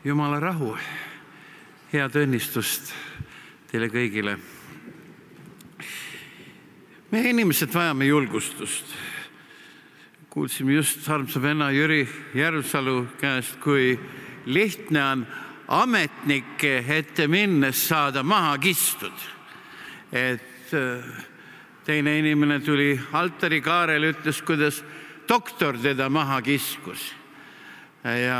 Jumala rahu, head õnnistust teile kõigile. Me inimesed vajame julgustust. Kuulsime just armsa venna Jüri Järvsalu käest, kui lihtne on ametnike ette minnes saada maha kistud. Et teine inimene tuli altarikaarel, ütles, kuidas doktor teda maha kiskus. Ja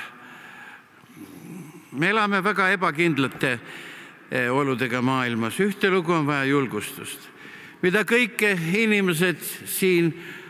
me elame väga ebakindlate oludega maailmas. Ühte lugu on vaja julgustust, mida kõike inimesed siin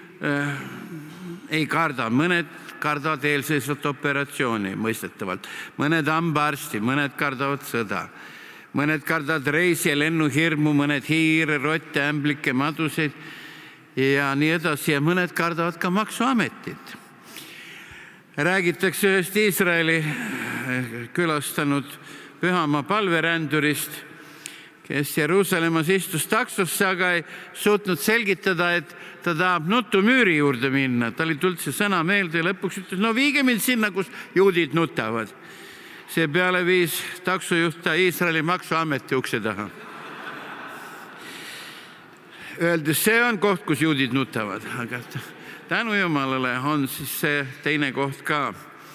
ei karda. Mõned kardavad eelseisvat operatsiooni, mõistetavalt. Mõned hambaarsti, mõned kardavad sõda. Mõned kardavad reisi ja lennuhirmu, mõned hiire, rotte, ämblikke, maduseid ja nii edasi. Ja mõned kardavad ka maksuametit. Räägitakse ühest Iisraeli külastanud pühamaa palverändurist, kes Jeruusalemmas istus taksosse, aga ei suutnud selgitada, et ta tahab nutumüüri juurde minna. Ta oli üldse sõna meelde ja lõpuks ütles, no viige mind sinna, kus juudid nutavad. See peale viis taksojuhta Iisraeli maksuameti ukse taha. Öeldes, see on koht, kus juudid nutavad, aga tänu Jumalale on siis see teine koht ka.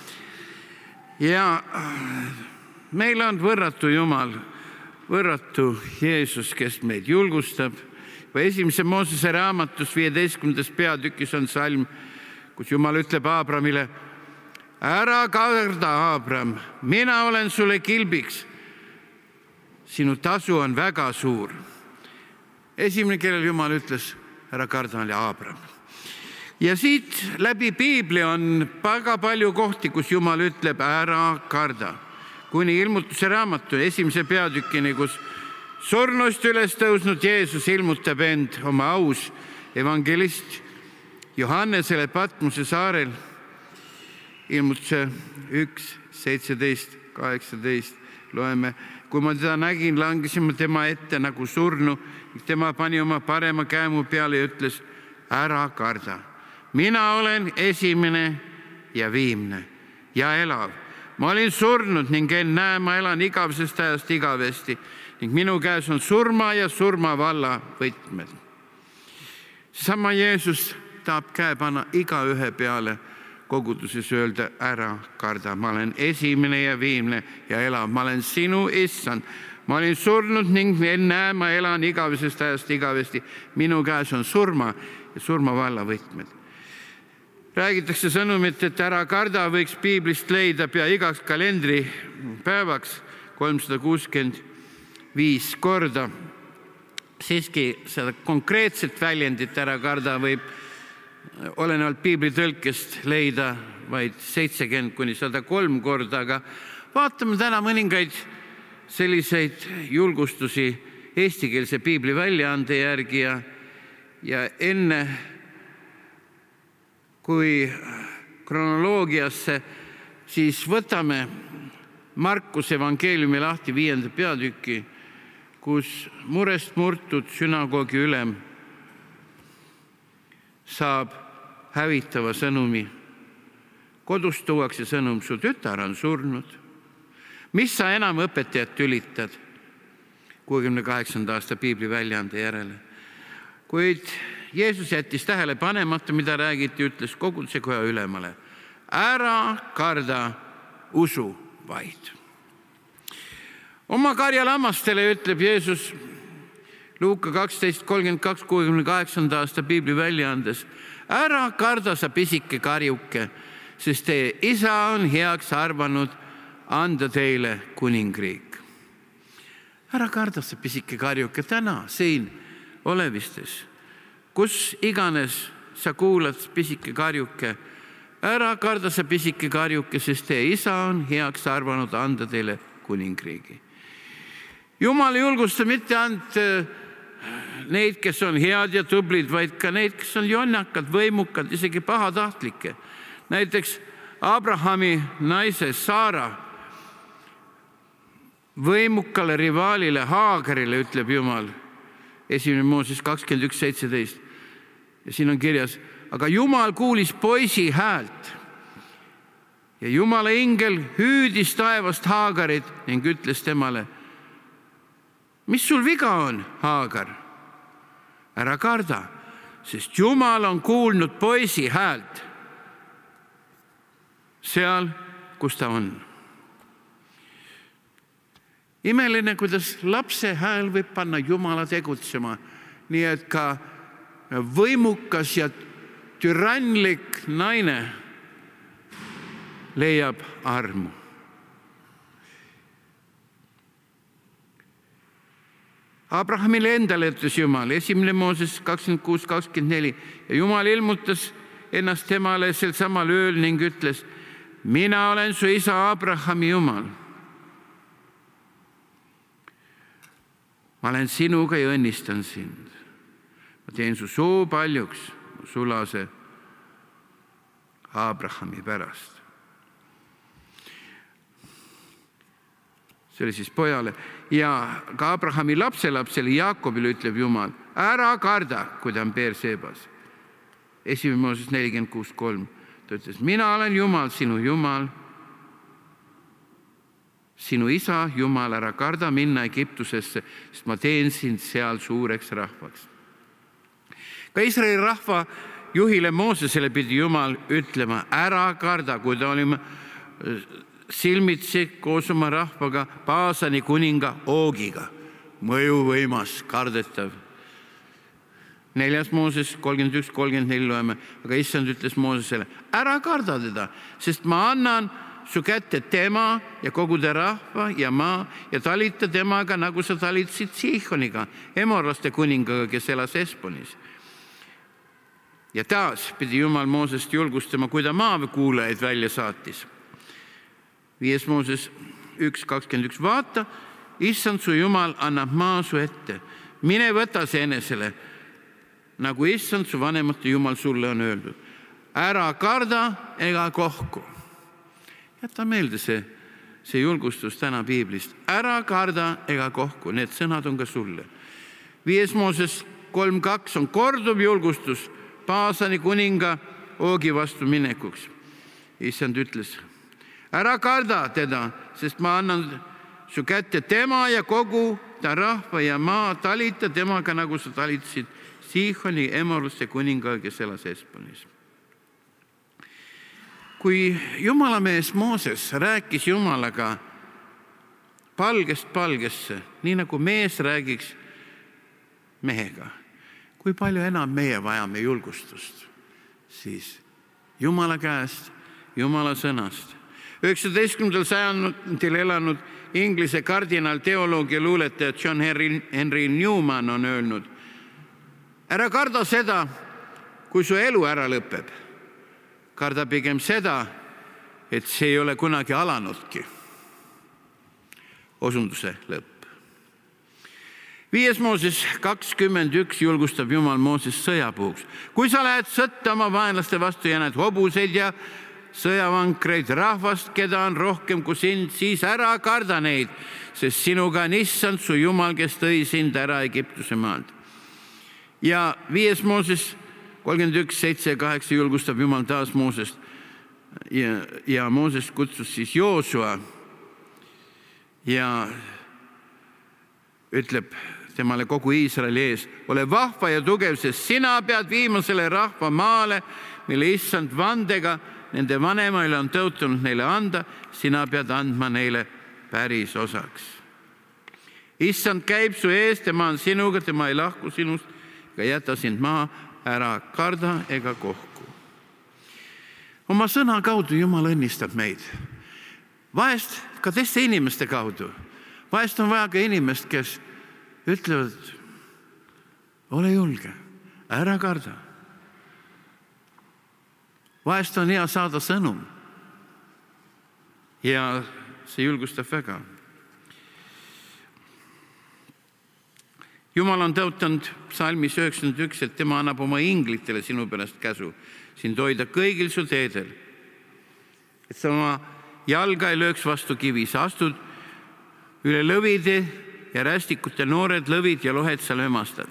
Ja meil on võrratu Jumal, võrratu Jeesus, kes meid julgustab. Esimese Moosese raamatus 15. peatükis on salm, kus Jumal ütleb Aabramile, ära karda, Aabram, mina olen sulle kilbiks. Sinu tasu on väga suur. Esimene, kellel Jumal ütles, ära karda, oli Aabram. Ja siit läbi Piibli on väga palju kohti, kus Jumal ütleb, ära karda. Kuni ilmutuse raamatu 1. peatükini, kus surnust üles tõusnud Jeesus ilmutab end oma aus evangelist Johannesele Patmose saarel. Ilmutuse 1, 17, 18 loeme. Kui ma teda nägin, langesime tema ette nagu surnu. Tema pani oma parema käe mu peale ja ütles, ära karda. Mina olen esimene ja viimne ja elav. Ma olin surnud ning näe, ma elan igavesest ajast igavesti ning minu käes on surma ja surmavalla võtmed. Sama Jeesus tahab käe panna igaühe peale koguduses öelda, ära karda. Ma olen esimene ja viimne ja elav. Ma olen sinu issand. Ma olin surnud ning näe, ma elan igavesest ajast igavesti. Minu käes on surma ja surmavalla võtmed. Räägitakse sõnumit, et ära karda võiks Piiblist leida pea igaks kalendripäevaks 365 korda. Siiski seda konkreetset väljendit ära karda võib olenevalt Piibli tõlkest leida vaid 70–103 korda, aga vaatame täna mõningaid selliseid julgustusi eestikeelse Piibli väljaande järgi ja enne kui kronoloogiasse, siis võtame Markuse evangeeliumi lahti 5. peatüki, kus murest murtud sünagoogi ülem saab hävitava sõnumi. Kodust tuuakse sõnum, su tütar on surnud. Mis sa enam õpetajat tülitad? 68. aasta Piibli väljaande järele. Kuid Jeesus jättis tähele panemata, mida räägiti, ütles koguduse koja ülemale. Ära karda, usu vaid. Oma karjalammastele ütleb Jeesus Luuka 12:32, 68. aasta Piibli väljaandes. Ära karda sa pisike karjuke, sest teie isa on heaks arvanud anda teile kuningriik. Ära karda sa pisike karjuke täna siin olevistes. Kus iganes sa kuulad pisike karjuke, ära karda sa pisike karjuke, sest teie isa on heaks arvanud anda teile kuningriigi. Jumal ei julgusta mitte ainult neid, kes on head ja tublid, vaid ka neid, kes on jonnakad, võimukad, isegi pahatahtlikke. Näiteks Abrahami naise Saara võimukale rivaalile Haagerile ütleb Jumal, 1. Mooses 21:17. Ja siin on kirjas, aga Jumal kuulis poisi häält Ja Jumala ingel hüüdis taevast Haagarit ning ütles temale: mis sul viga on, Haagar? Ära karda, sest Jumal on kuulnud poisi häält seal, kus ta on. Imeline, kuidas lapse hääl võib panna Jumala tegutsema, nii et ka võimukas ja türannlik naine leiab armu. Abrahamile endale ütles Jumal, 1. Mooses 26:24, ja Jumal ilmutas ennast temale sel samal ööl ning ütles: mina olen su isa Abrahami Jumal. Ma olen sinuga ja õnnistan sind. Ma teen su suu paljuks, sulase Abrahami pärast. See oli siis pojale. Ja ka Abrahami lapselapsele Jaakobile ütleb Jumal: ära karda, kui ta on Beershebas. 1. Mooses 46:3. Ta ütles: mina olen Jumal, sinu Jumal, sinu isa Jumal, ära karda minna Egiptusesse, sest ma teen sind seal suureks rahvaks. Ka Iisraeli rahva juhile Moosesele pidi Jumal ütlema: ära karda, kui ta oli silmitsi koos oma rahvaga Baasani kuninga Oogiga, mõjuvõimas, kardetav. 4. Mooses 31:34 loeme, aga issand ütles Moosesele: ära karda teda, sest ma annan su kätte tema ja kogu ta rahva ja maa ja talita temaga, nagu sa talitsid Siihoniga, emorlaste kuningaga, kes elas Esponis. Ja taas pidi Jumal Moosest julgustama, kui ta maakuulajaid välja saatis. 5. Mooses 1:21, vaata, issand su Jumal annab maa su ette, mine võta see enesele, nagu issand su vanemate Jumal sulle on öeldud. Ära karda ega kohku. Jäta meelde see julgustus täna piiblist. Ära karda ega kohku, need sõnad on ka sulle. 5. Mooses 3:2 on korduv julgustus Baasani kuninga Oogi vastu minekuks. Issand ütles: ära karda teda, sest ma annan su kätte tema ja kogu ta rahva ja maa, talita temaga, nagu sa talitsid Siihoni emorlaste kuningaga, kes elas Esponis. Kui jumalamees Mooses rääkis Jumalaga palgest palgesse, nii nagu mees räägiks mehega, kui palju enam meie vajame julgustust, siis Jumala käest, Jumala sõnast. 19. sajandil elanud Inglise kardinal, teoloog ja luuletaja John Henry Newman on öelnud: ära karda seda, kui su elu ära lõpeb. Karda pigem seda, et see ei ole kunagi alanudki. Osunduse lõpp. 5. Mooses 21 julgustab Jumal Mooses sõjapuhuks. Kui sa lähed sõtta oma vaenlaste vastu ja näed hobuseid ja sõjavankreid, rahvast, keda on rohkem kui sind, siis ära karda neid, sest sinuga on issand su Jumal, kes tõi sind ära Egiptuse maalt. Ja 5. Mooses 31, 7 ja 8 julgustab Jumal taas Moosest ja Mooses kutsus siis Joosua ja ütleb temale kogu Iisraeli ees: ole vahva ja tugev, sest sina pead viima selle rahva maale, mille issand vandega nende vanemaile on tõotunud neile anda, sina pead andma neile päris osaks. Issand käib su ees, tema on sinuga, tema ei lahku sinust ega jäta sind maha, ära karda ega kohku. Oma sõna kaudu Jumal õnnistab meid. Vahest ka teiste inimeste kaudu. Vahest on vaja ka inimest, kes ütlevad: ole julge, ära karda. Vahest on hea saada sõnum ja see julgustab väga. Jumal on tõotanud psalmis 91, et tema annab oma inglitele sinu pärast käsu sind hoida kõigil su teedel, et sa oma jalga ei lööks vastu kivi, sa astud üle lõvide ja rästikute, noored lõvid ja lohed sa lömastad.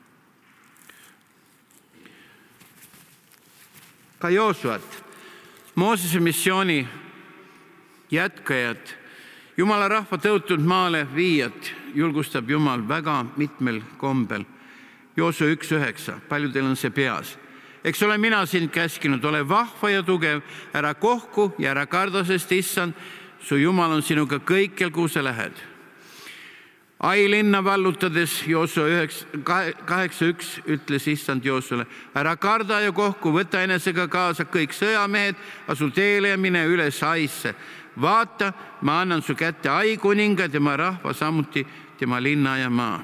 Ka Joosuat Moosese missiooni jätkajat, Jumala rahva tõotud maale viijat julgustab Jumal väga mitmel kombel. Joosua 1:9, paljudel on see peas. Eks ole mina sind käskinud, ole vahva ja tugev, ära kohku ja ära karda, sest issand, su Jumal on sinuga kõikjal, kuhu sa lähed. Ai linna vallutades Joosua 8:1 ütles issand Joosuale, ära karda ja kohku, võta enesega kaasa kõik sõjamehed, asu teele ja mine üles Aisse. Vaata, ma annan su kätte Ai kuninga, tema rahva, samuti tema linna ja maa.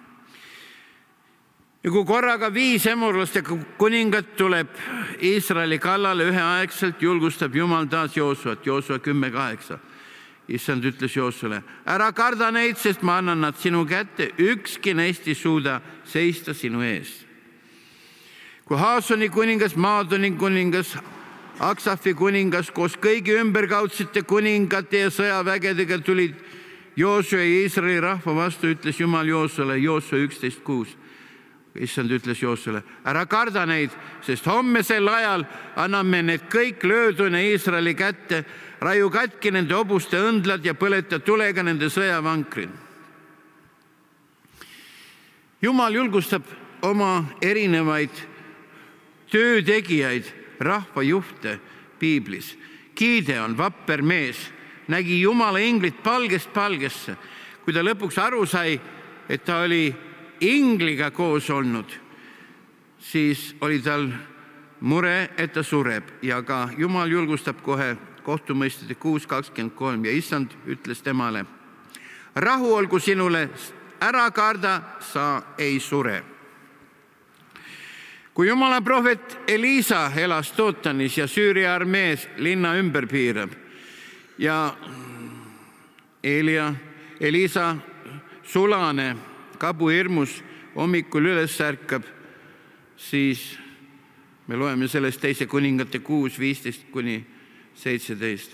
Ja kui korraga 5 emorlaste kuningat tuleb Iisraeli kallale üheaegselt, julgustab Jumal taas Joosuat, Joosua 10:8. Issand ütles Joosuale, ära karda neid, sest ma annan nad sinu kätte, ükski neist ei suuda seista sinu ees. Kui Haasoni kuningas, Maadoni kuningas, Aksafi kuningas koos kõigi ümberkaudsete kuningate ja sõjavägedega tulid Joosua ja Iisraeli rahva vastu, ütles Jumal Joosuale, Joosua 11:6. Issand ütles Joosuale, ära karda neid, sest hommesel ajal anname need kõik lööduna Iisraeli kätte, raiu katki nende hobuste õndlad ja põleta tulega nende sõjavankrid. Jumal julgustab oma erinevaid töötegijaid, rahvajuhte piiblis. Gideon, vapper mees, nägi Jumala inglit palgest palgesse. Kui ta lõpuks aru sai, et ta oli ingliga koos olnud, siis oli tal mure, et ta sureb. Ja ka Jumal julgustab kohe kohtumõistjate 6:23 ja issand ütles temale, rahu olgu sinule, ära karda, sa ei sure. Kui Jumala prohvet Elisa elas Dootanis ja Süüria armees linna ümber piirab ja Elisa sulane kabuhirmus hommikul üles ärkab, siis me loeme sellest 2 kuningate 6:15-17.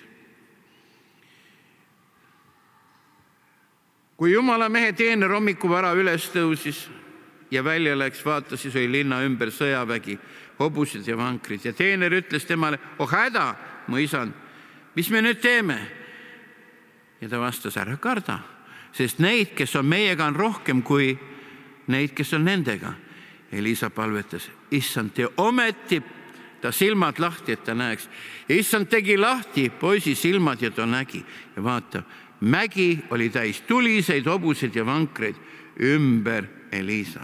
Kui Jumala mehe teener hommikuvara üles tõusis ja välja läks, vaata, siis oli linna ümber sõjavägi, hobused ja vankrid. Ja teener ütles temale, oh häda, mu isand, mis me nüüd teeme? Ja ta vastas, ära karda, sest neid, kes on meiega, on rohkem kui neid, kes on nendega. Elisa palvetas, issand, tee ometi ta silmad lahti, et ta näeks. Ja issand tegi lahti poisi silmad ja ta nägi. Ja vaata, mägi oli täis tuliseid hobuseid ja vankreid ümber Elisa.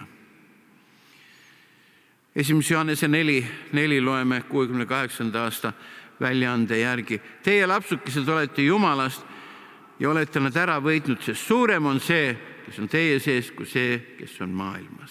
1. Johannese 4 loeme 68. aasta väljaande järgi. Teie lapsukesed olete Jumalast ja olete nad ära võitnud, sest suurem on see, kes on teie sees, kui see, kes on maailmas.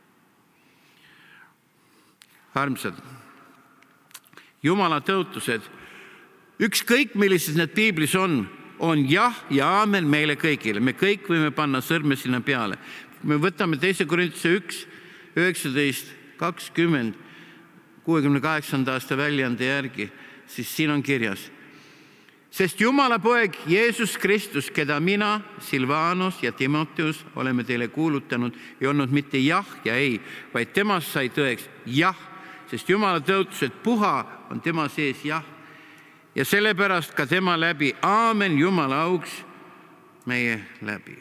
Armsad, Jumala tõotused, ükskõik millised need piiblis on jah ja aamen meile kõigile. Me kõik võime panna sõrme sinna peale. Me võtame 2. Korintuse 1, 19, 20, 68. aasta väljaande järgi, siis siin on kirjas. Sest Jumala poeg Jeesus Kristus, keda mina, Silvanos ja Timoteus oleme teile kuulutanud, ei olnud mitte jah ja ei, vaid temast sai tõeks jah, sest Jumala tõotused puha on tema sees jah. Ja sellepärast ka tema läbi, aamen, Jumala auks meie läbi.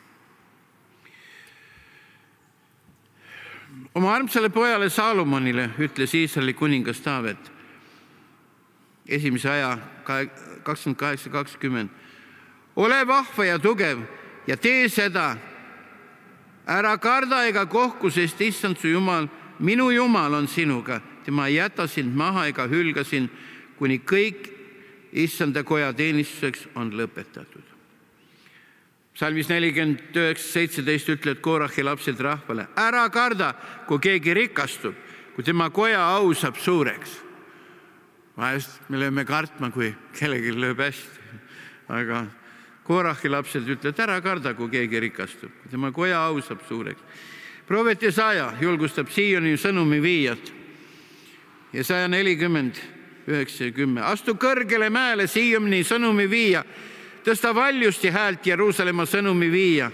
Oma armsale pojale Saalomonile ütles Iisraeli kuningas Taavet, 1. aja 28-20. Ole vahva ja tugev ja tee seda. Ära karda ega kohku, sest issand su Jumal, minu Jumal on sinuga. Tema ei jäta sind maha ega hülga sind, kuni kõik issanda koja teenistuseks on lõpetatud. Psalmis 49:17 ütleb Koorahi lapsed rahvale, ära karda, kui keegi rikastub, kui tema koja au saab suureks. Vahest me lööme kartma, kui kellegi lööb hästi. Aga Koorahi lapsed ütlevad, ära karda, kui keegi rikastub, kui tema koja au saab suureks. Prohvet Jesaja julgustab Sioni sõnumi viijat. Jesaja 40:9-10. Astu kõrgele mäele Sioni sõnumi viija. Tõsta valjusti häält Jeruusalemma sõnumi viia.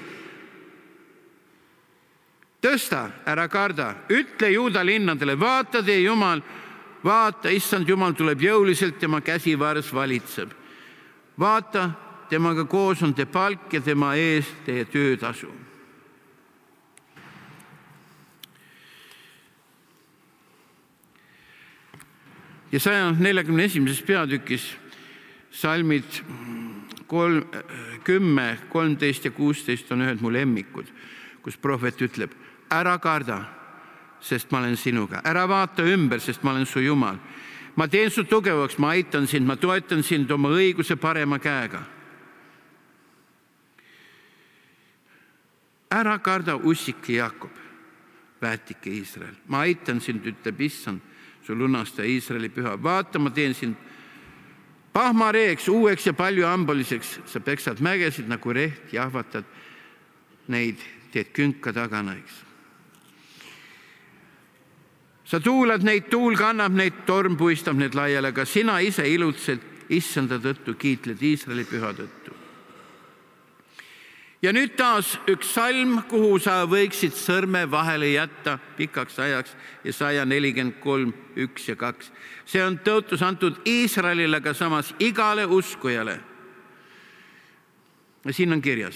Tõsta, ära karda, ütle Juuda linnadele, vaata teie Jumal vaata, issand Jumal tuleb jõuliselt, tema käsivars valitseb. Vaata, temaga koos on te palk ja tema ees teie töötasu. Ja 141. peatükis salmid 10, 13 ja 16 on ühed mu lemmikud, kus prohvet ütleb, ära karda, sest ma olen sinuga. Ära vaata ümber, sest ma olen su Jumal. Ma teen su tugevaks, ma aitan sind, ma toetan sind oma õiguse parema käega. Ära karda, ussike Jakob, väetike Iisrael. Ma aitan sind, ütleb issand, su lunastaja Iisraeli püha. Vaata, ma teen sind pahmareeks, uueks ja palju ambaliseks. Sa peksad mägesid nagu reht, jahvatad neid, teed künka taganaiks. Sa tuulad neid, tuul kannab neid, torm puistab need laiali, aga sina ise ilutsed issanda tõttu, kiitled Iisraeli püha tõttu. Ja nüüd taas üks salm, kuhu sa võiksid sõrme vahele jätta pikaks ajaks, Jesaja 43, 1 ja 2. See on tõotus antud Iisraelile, aga samas igale uskujale. Ja siin on kirjas.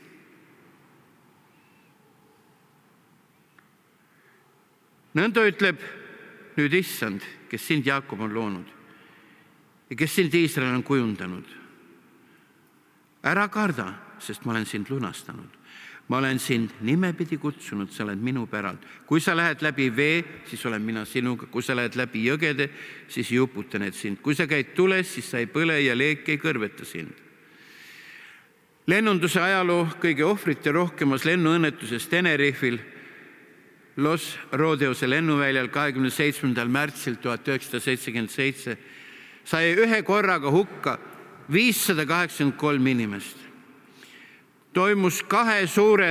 Nõnda ütleb nüüd issand, kes sind Jaakob on loonud ja kes sind Iisrael on kujundanud. Ära karda, sest ma olen sind lunastanud. Ma olen sind nimepidi kutsunud, sa oled minu päralt. Kui sa lähed läbi vee, siis olen mina sinuga. Kui sa lähed läbi jõgede, siis ei uputa need sind. Kui sa käid tules, siis sa ei põle ja leek ei kõrveta sind. Lennunduse ajaloo kõige ohvrite rohkemas lennuõnnetuses Tenerifil Los Rodeose lennuväljal 27. märtsil 1977 sai ühe korraga hukka 583 inimest. Toimus kahe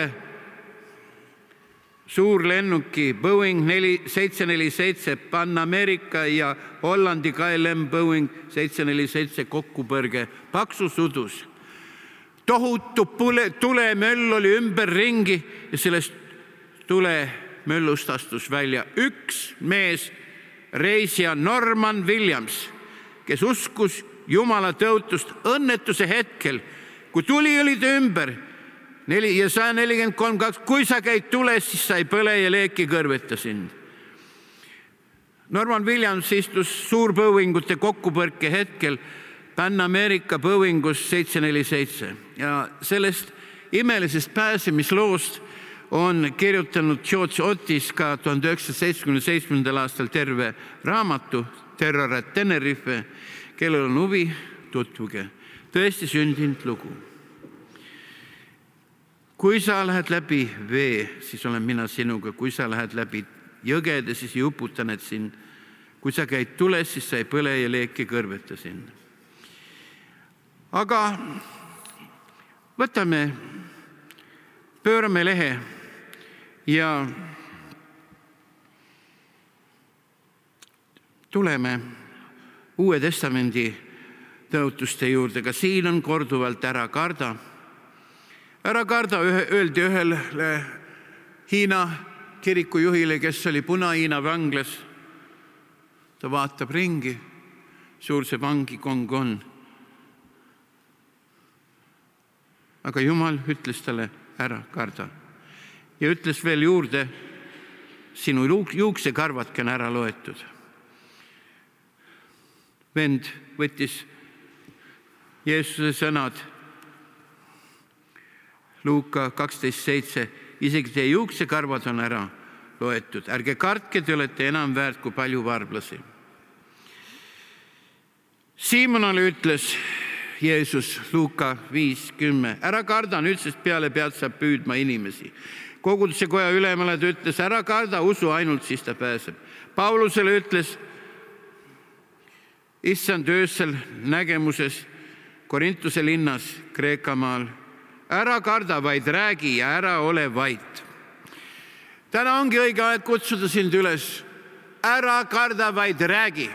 suurlennuki Boeing 747 Pan America ja Hollandi KLM Boeing 747 kokkupõrge paksus udus. Tohutu tulemöll oli ümberringi ja sellest tulemöllust astus välja üks mees, reisija Norman Williams, kes uskus Jumala tõotust õnnetuse hetkel, kui tuli oli ta ümber. Ja 143, kui sa käid tules, siis sa ei põle ja leeki kõrveta sind. Norman Williams istus suurbõuingute kokkupõrke hetkel Pan America Boeingus 747 ja sellest imelisest pääsemisloost on kirjutanud George Otis ka 1977. aastal terve raamatu Terror at Tenerife, kellel on huvi, tutvuge. Tõesti sündinud lugu. Kui sa lähed läbi vee, siis olen mina sinuga. Kui sa lähed läbi jõgede, siis ei uputa need sind. Kui sa käid tules, siis sa ei põle ja leeki kõrveta sind. Aga võtame, pöörame lehe ja tuleme Uue Testamendi tõotuste juurde, ka siin on korduvalt ära karda. Ära karda öeldi ühele Hiina kirikujuhile, kes oli Puna-Hiina vanglas. Ta vaatab ringi, suur see vangikong on. Aga Jumal ütles talle, ära karda. Ja ütles veel juurde, sinu juuksekarvatki on ära loetud. Vend võttis Jeesuse sõnad Luuka 12.7. Isegi teie juuksekarvad on ära loetud. Ärge kartke, te olete enam väärt kui palju varblasi. Siimonale ütles Jeesus Luuka 5.10. Ära karda, nüüdsest peale pead sa püüdma inimesi. Koguduse koja ülemale ta ütles, ära karda, usu ainult, siis ta pääseb. Paulusele ütles issand öösel nägemuses Korintuse linnas Kreekamaal, ära karda, vaid räägi ja ära ole vait. Täna ongi õige aeg kutsuda sind üles. Ära karda, vaid räägi.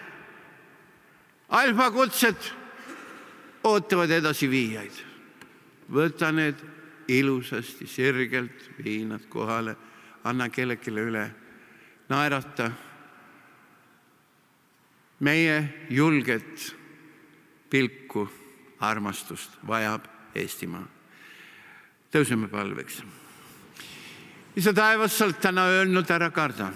Alfakutsed ootavad edasi viijaid. Võta need ilusasti, sirgelt, viinad kohale, anna kellelegi üle, naerata. meie julget pilku armastust vajab Eestimaa. Tõuseme palveks. Isa taevas, sa oled täna öelnud, ära karda.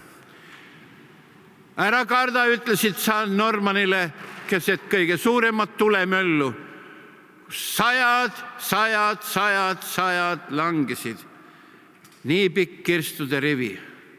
Ära karda, ütlesid sa Normanile keset kõige suuremat tulemöllu. Sajad langesid. Nii pikk kirstude rivi.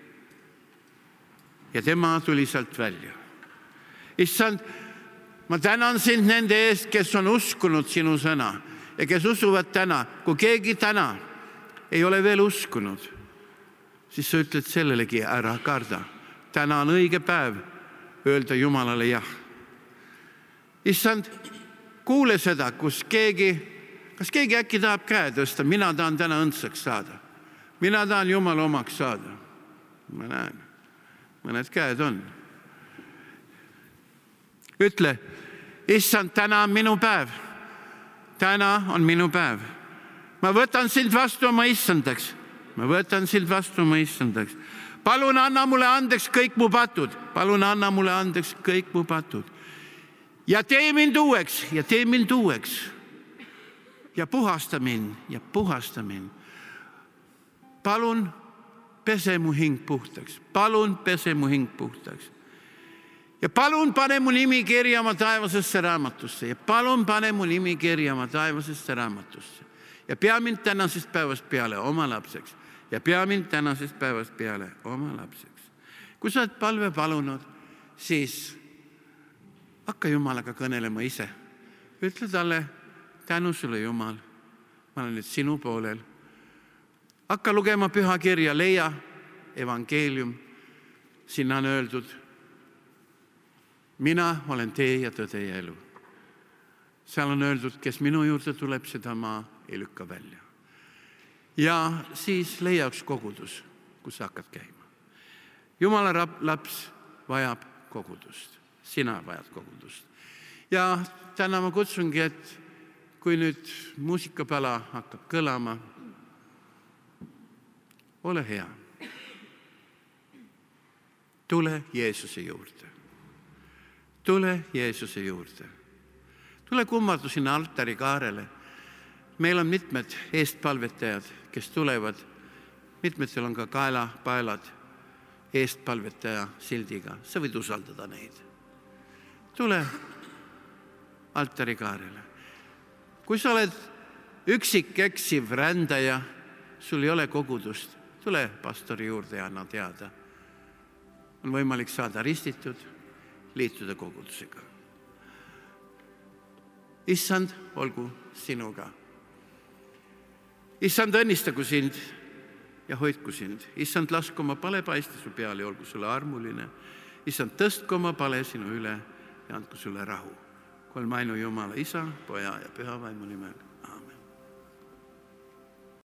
Ja tema tuli sealt välja. Issand, ma tänan sind nende eest, kes on uskunud sinu sõna ja kes usuvad täna. Kui keegi täna ei ole veel uskunud, siis sa ütled sellelegi, ära karda. Täna on õige päev öelda Jumalale jah. Issand, kuule seda, kas keegi äkki tahab käe tõsta, mina tahan täna õndsaks saada. Mina tahan Jumala omaks saada. Ma näen, mõned käed on. Ütle, issand, täna on minu päev. Täna on minu päev. Ma võtan sind vastu oma issandaks. Palun anna mulle andeks kõik mu patud. Ja tee mind uueks. Ja puhasta mind. Palun pese mu hing puhtaks. Ja palun pane mu nimi kirja oma taevasesse raamatusse. Ja pea mind tänasest päevast peale oma lapseks. Kui sa oled palve palunud, siis hakka Jumalaga kõnelema ise. Ütle talle, tänu sulle Jumal, ma olen nüüd sinu poolel. Hakka lugema püha kirja, leia evangeelium. Sinna on öeldud, mina olen tee ja tõde ja elu. Seal on öeldud, kes minu juurde tuleb, seda ma ei lükka välja. Ja siis leia üks kogudus, kus sa hakkad käima. Jumala laps vajab kogudust. Sina vajad kogudust. Ja täna ma kutsungi, et kui nüüd muusikapala hakkab kõlama, ole hea. Tule Jeesuse juurde. Tule kummardu sinna altari kaarele. Meil on mitmed eestpalvetajad, kes tulevad. Mitmetel on ka kaelapaelad eestpalvetaja sildiga. Sa võid usaldada neid. Tule altari kaarele. Kui sa oled üksik eksiv rändaja, sul ei ole kogudust, tule pastori juurde ja anna teada. On võimalik saada ristitud, liituda kogudusega. Issand, olgu sinuga. Issand, õnnistagu sind ja hoidku sind. Issand, lasku oma pale paiste su peale ja olgu sulle armuline. Issand, tõstku oma pale sinu üle ja andku sulle rahu. Kolmainu Jumala, Isa, Poja ja Püha Vaimu nimel.